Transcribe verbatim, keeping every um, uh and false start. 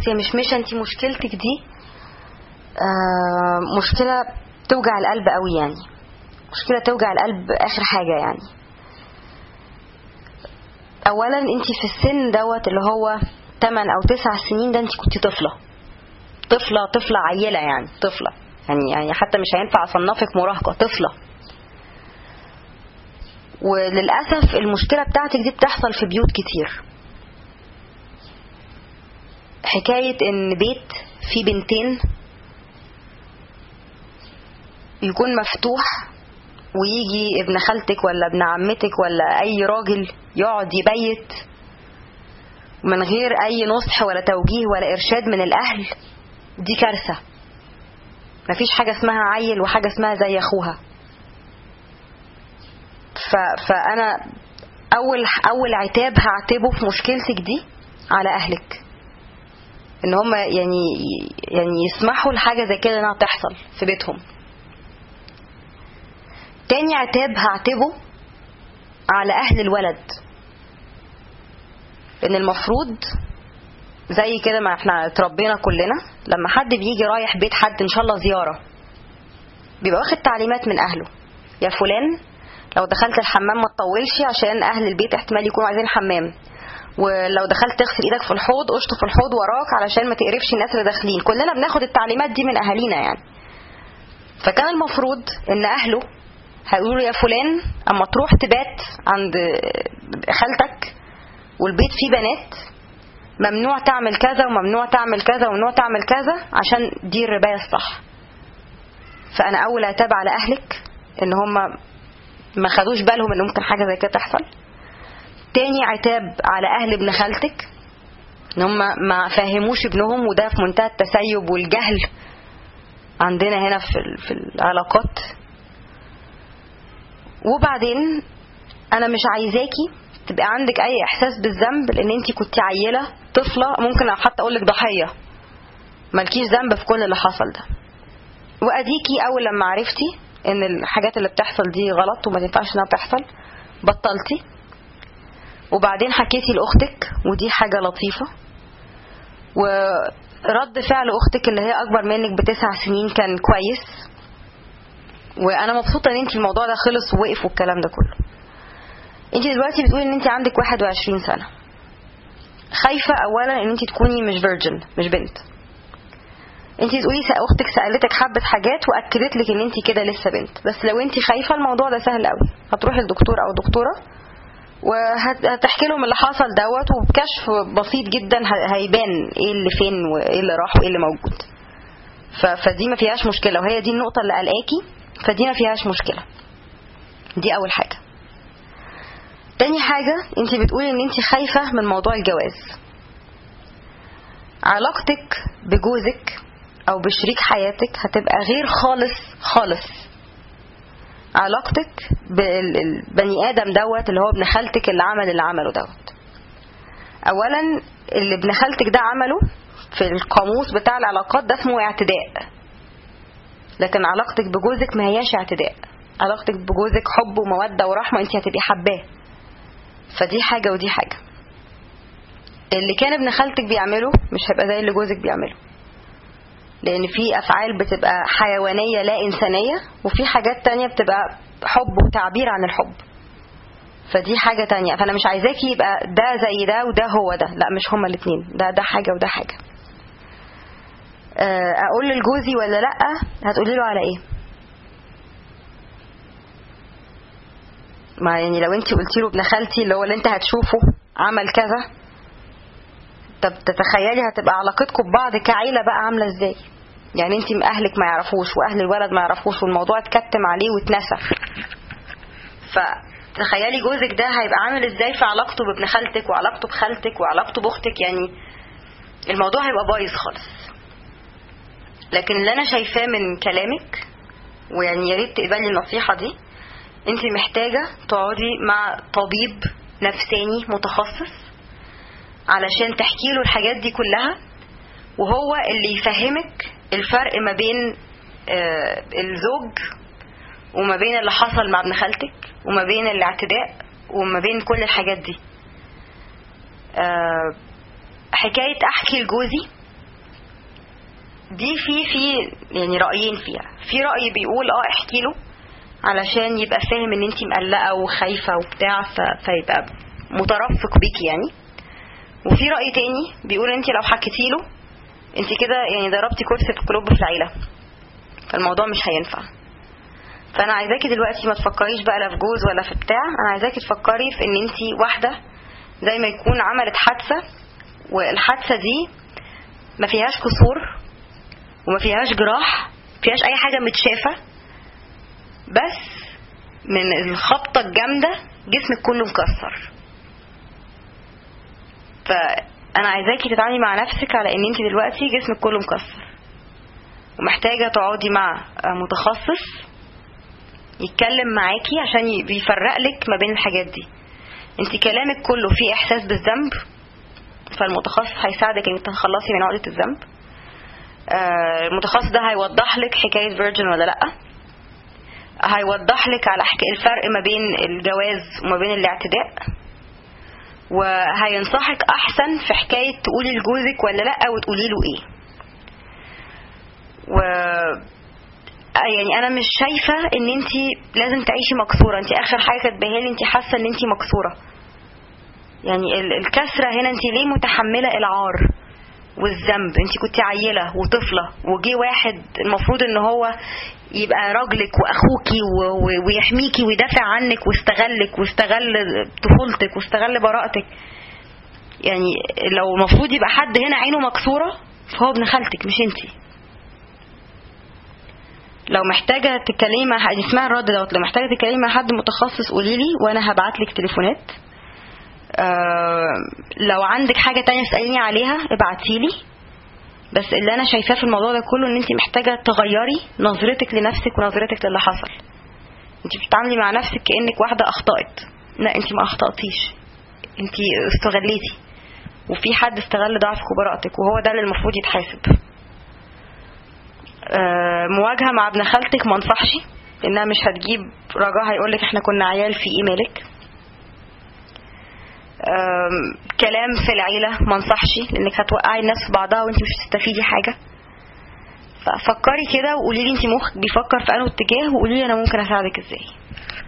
بصي مش مش انت مشكلتك دي آه مشكله توجع القلب قوي، يعني مشكله توجع القلب اخر حاجه. يعني اولا انت في السن دوت اللي هو ثمانية او تسعة سنين ده انت كنت طفله طفله طفله عيله، يعني طفله يعني يعني حتى مش هينفع اصنفك مراهقه، طفله. وللاسف المشكله بتاعتك دي بتحصل في بيوت كتير. حكايه ان بيت فيه بنتين يكون مفتوح ويجي ابن خالتك ولا ابن عمتك ولا اي راجل يقعد يبيت من غير اي نصح ولا توجيه ولا ارشاد من الاهل، دي كارثه. مفيش حاجه اسمها عيل وحاجه اسمها زي اخوها. ف... فانا اول اول عتاب هعتبه في مشكلتك دي على اهلك، ان هم يعني يعني يسمحوا لحاجه زي كده انها تحصل في بيتهم. تاني عتاب هعتبه على اهل الولد، ان المفروض زي كده ما احنا اتربينا كلنا، لما حد بيجي رايح بيت حد ان شاء الله زياره بيبقى واخد تعليمات من اهله. يا فلان لو دخلت الحمام ما تطولش عشان اهل البيت احتمال يكونوا عايزين الحمام، ولو دخلت تغسل ايدك في الحوض اشطف الحوض وراك علشان ما تقرفش الناس اللي داخلين. كلنا بناخد التعليمات دي من اهالينا يعني. فكان المفروض ان اهله هيقولوا يا فلان اما تروح تبات عند خالتك والبيت فيه بنات ممنوع تعمل كذا وممنوع تعمل كذا وممنوع تعمل كذا عشان دي الرباية الصح. فانا اول عتاب على اهلك ان هم ما خدوش بالهم ان ممكن حاجة زي كده تحصل. تاني عتاب على اهل ابن خالتك ان هم ما فهموش ابنهم، وده في منتهى التسيب والجهل عندنا هنا في في العلاقات. وبعدين انا مش عايزاكي تبقى عندك اي احساس بالذنب لان انتي كنت عيله طفله، ممكن حتى اقولك ضحيه، مالكيش ذنب في كل اللي حصل ده. واديكي اول لما عرفتي ان الحاجات اللي بتحصل دي غلط وما تنفعش انها تحصل بطلتي، وبعدين حكيتي لاختك ودي حاجه لطيفه. ورد فعل اختك اللي هي اكبر منك بتسع سنين كان كويس، وانا مبسوطه ان انتي الموضوع ده خلص ووقف والكلام ده كله. انتي دلوقتي بتقولي ان انتي عندك واحد وعشرين سنه، خايفه اولا ان انتي تكوني مش فيرجن، مش بنت. انتي تقولي اختك سالتك حبه حاجات واكدت لك ان انتي كده لسه بنت، بس لو انتي خايفه الموضوع ده سهل قوي، هتروحي لدكتور او دكتوره وهتحكي لهم اللي حصل دوت، وبكشف بسيط جدا هيبان ايه اللي فين وايه اللي راح وايه اللي موجود. فدي ما فيهاش مشكله، وهي دي النقطه اللي قلقاكي، فدي ما فيهاش مشكله. دي اول حاجه. تاني حاجه انتي بتقولي ان انتي خايفه من موضوع الجواز. علاقتك بجوزك او بشريك حياتك هتبقى غير خالص خالص علاقتك بالبني ادم دوت اللي هو ابن خالتك اللي عمل اللي عمله دوت. اولا اللي ابن خالتك ده عمله في القاموس بتاع العلاقات ده اسمه اعتداء، لكن علاقتك بجوزك ما هياش اعتداء. علاقتك بجوزك حب ومودة ورحمة، انت هتبقي حباه. فدي حاجة ودي حاجة. اللي كان ابن خالتك بيعمله مش هيبقى زي اللي جوزك بيعمله، لان في افعال بتبقى حيوانية لا انسانية، وفي حاجات تانية بتبقى حب وتعبير عن الحب، فدي حاجة تانية. فانا مش عايزاكي يبقى ده زي ده وده هو ده، لا مش هما الاتنين، ده ده حاجة وده حاجة. اقول لجوزي ولا لا؟ هتقولي له على ايه؟ ما يعني لو انت قلتي له ابن خالتي اللي هو اللي انت هتشوفه عمل كذا، طب تتخيلي هتبقى علاقتكم ببعض كعيله بقى عامله ازاي؟ يعني انت اهلك ما يعرفوش واهل الولد ما يعرفوش والموضوع اتكتم عليه واتنسى، فتخيلي جوزك ده هيبقى عامل ازاي في علاقته بابن خالتك وعلاقته بخالتك وعلاقته باختك. يعني الموضوع هيبقى بايظ خالص. لكن اللي انا شايفاه من كلامك، ويعني يا ريت تقبلي النصيحه دي، انت محتاجه تقعدي مع طبيب نفساني متخصص علشان تحكي له الحاجات دي كلها، وهو اللي يفهمك الفرق ما بين آه الزوج وما بين اللي حصل مع ابن خالتك وما بين الاعتداء وما بين كل الحاجات دي. آه حكايه احكي لجوزي دي في في يعني رايين فيها. في راي بيقول اه احكي له علشان يبقى فاهم ان انتي مقلقه وخايفه وبتاع فيبقى مترفق بيكي يعني. وفي راي تاني بيقول انتي لو حكيتي له انتي كده يعني ضربتي كرسي القلوب في العيله، فالموضوع مش هينفع. فانا عايزاكي دلوقتي ما تفكريش بقى لا في جوز ولا في بتاع، انا عايزاكي تفكري في ان انتي واحده زي ما يكون عملت حادثه، والحادثه دي ما فيهاش كسور وما فيهاش جراح، ما فيهاش اي حاجه متشافه، بس من الخبطه الجامده جسمك كله مكسر. فانا عايزاكي تتعاملي مع نفسك على ان انت دلوقتي جسمك كله مكسر ومحتاجه تقعدي مع متخصص يتكلم معاكي عشان يفرق لك ما بين الحاجات دي. انت كلامك كله فيه احساس بالذنب، فالمتخصص هيساعدك انك تخلصي من عقده الذنب. المتخصص ده هيوضح لك حكايه فيرجن ولا لا، هيوضح لك على الفرق ما بين الجواز وما بين الاعتداء، وهينصحك احسن في حكايه تقولي لجوزك ولا لا وتقولي له ايه. و يعني انا مش شايفه ان انت لازم تعيشي مكسوره. انت اخر حاجه كاتباها لي انت حاسه ان انت مكسوره، يعني الكسره هنا انت ليه متحمله العار والذنب؟ انت كنت عيله وطفله وجي واحد المفروض ان هو يبقى راجلك واخوكي ويحميكي ويدافع عنك واستغلك واستغل طفولتك واستغل براءتك. يعني لو المفروض يبقى حد هنا عينه مكسوره فهو ابن خالتك مش انتي. لو محتاجه تتكلمي مع حد اسمها الرد دوت، لو محتاجه تتكلمي مع حد متخصص قوليلي وانا هبعتلك تليفونات. أه لو عندك حاجه تانية تساليني عليها ابعتيلي. بس اللي انا شايفاه في الموضوع ده كله ان انت محتاجه تغيري نظرتك لنفسك ونظرتك للي حصل. انت بتتعاملي مع نفسك كانك واحده اخطات، لا انت ما اخطاتيش، انت استغليتي وفي حد استغل ضعفك وبراءتك وهو ده اللي المفروض يتحاسب. أه مواجهه مع ابن خالتك ما انصحش، لانها مش هتجيب رجاء، هيقولك احنا كنا عيال في ايميلك. كلام في العيلة ما انصحش، لانك هتوقعي الناس في بعضها وانت مش هتستفيدي حاجة. ففكري كده وقولي لي انت مخك بيفكر في انه اتجاه، وقولي لي انا ممكن اساعدك ازاي.